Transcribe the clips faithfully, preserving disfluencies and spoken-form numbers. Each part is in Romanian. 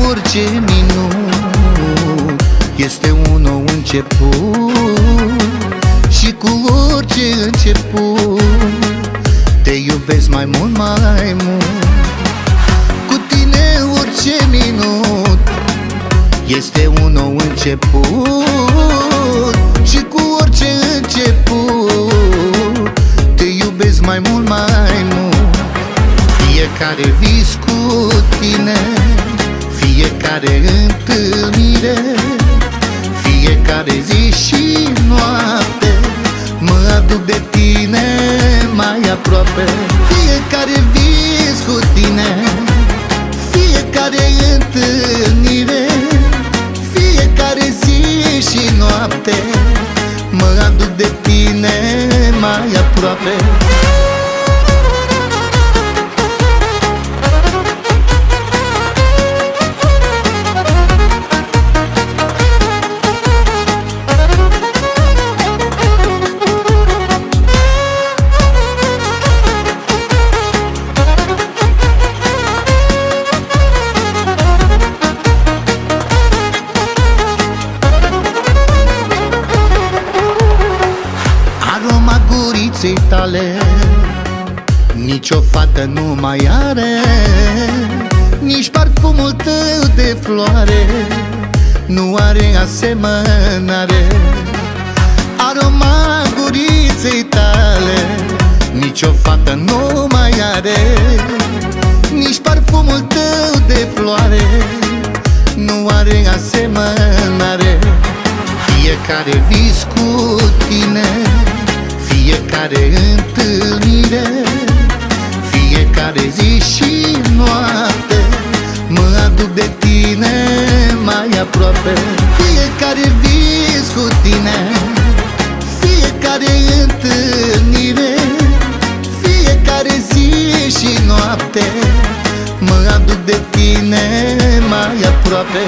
orice minut este un nou început. Și cu orice început te iubesc mai mult, mai mult. Cu tine orice minut este un nou început. Și cu orice început te iubesc mai mult, mai mult. Fiecare vis cu tine, fiecare întâlnire, fiecare zi și noapte mă aduc de tine mai aproape. Fiecare vis cu tine, fiecare întâlnire, fiecare zi și noapte mă aduc de tine mai aproape. Aroma guriței tale nici o fată nu mai are, nici parfumul tău de floare nu are asemănare. Aroma guriței tale nici o fată nu mai are, nici parfumul tău de floare nu are asemănare. Fiecare vis cu tine, fiecare întâlnire, fiecare zi și noapte mă aduc de tine mai aproape. Fiecare vis cu tine, fiecare întâlnire, fiecare zi și noapte mă aduc de tine mai aproape.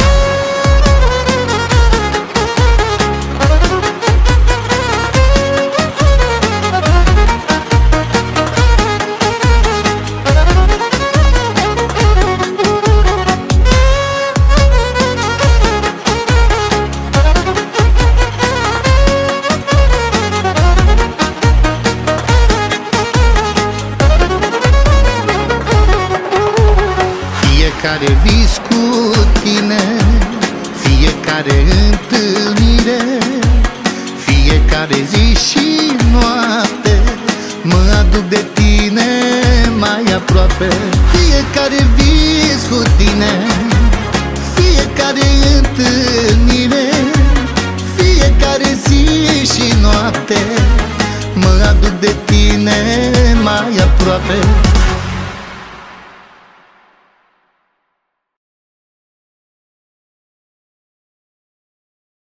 Fiecare vis cu tine, fiecare întâlnire, fiecare zi și noapte mă aduc de tine mai aproape. Fiecare vis cu tine, fiecare întâlnire, fiecare zi și noapte mă aduc de tine mai aproape.